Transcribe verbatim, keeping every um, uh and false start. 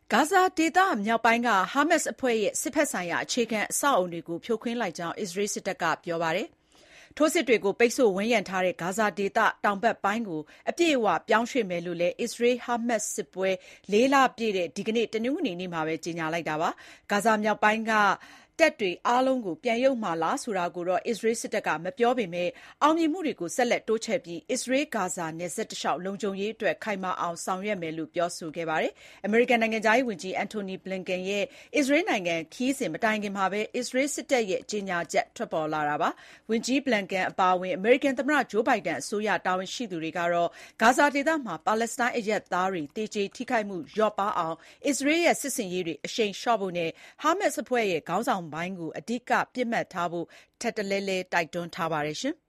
ဂါဇာဒေသမြောက်ပိုင်းက ဟာမတ်စ်အဖွဲ့ရဲ့စစ်ဘက်ဆိုင်ရာအခြေခံအဆောက်အအုံတွေကိုဖြိုခွင်းလိုက်ကြောင်း အစ္စရေးစစ်တပ်ကပြောပါတယ်။ ထိုးစစ်တွေကိုပိတ်ဆို့ဝန်းရံထားတဲ့ဂါဇာဒေသတောင်ဘက်ပိုင်းကိုအပြည့်အဝပြောင်းရွှေ့မယ်လို့လည်း အစ္စရေး-ဟာမတ်စ်စစ်ပွဲ လေးလပြည့်တဲ့ဒီကနေ့ တနင်္ဂနွေနေ့မှာပဲကြေညာလိုက်တာပါ။ ဂါဇာမြောက်ပိုင်းကတပ်တွေအားလုံးကိုပြန်ရုပ်မှာလားဆိုတာကိုတော့ အစ္စရေးစစ်တပ်ကမပြောပေမဲ့ အောင်မြင်မှုတွေကိုဆက်လက်တိုးချဲ့ပြီး အစ္စရေး-ဂါဇာနယ်စပ်တလျှောက်လုံခြုံရေးအတွက်ခိုင်မာအောင်ဆောင်ရွက်မယ်လို့ပြောဆိုခဲ့ပါတယ်။ အမေရိကန်နိုင်ငံခြားရေးဝန်ကြီး Antony Blinken ရဲ့ အစ္စရေးနိုင်ငံခရီးစဉ်မတိုင်ခင်မှာပဲ အစ္စရေးစစ်တပ်ရဲ့ကြေညာချက်ထွက်ပေါ်လာတာပါ။ ဝန်ကြီး Blinken အပါအဝင် အမေရိကန်သမ္မတ Joe Biden အစိုးရတာဝန်ရှိသူတွေကတော့ ဂါဇာဒေသမှာ ပါလက်စတိုင်းအရပ်သားတွေသေကြေထိခိုက်မှုလျော့ပါးအောင် အစ္စရေးရဲ့စစ်ဆင်ရေးတွေအရှိန်လျှော့ဖို့နဲ့ ဟာမတ်စ်အဖွဲ့ရဲ့ခေါင်းဆောင်ပိုင်းကိုအဓိကပစ်မှတ်ထားဖို့ ထပ်တလဲလဲတိုက်တွန်းထားပါတယ်။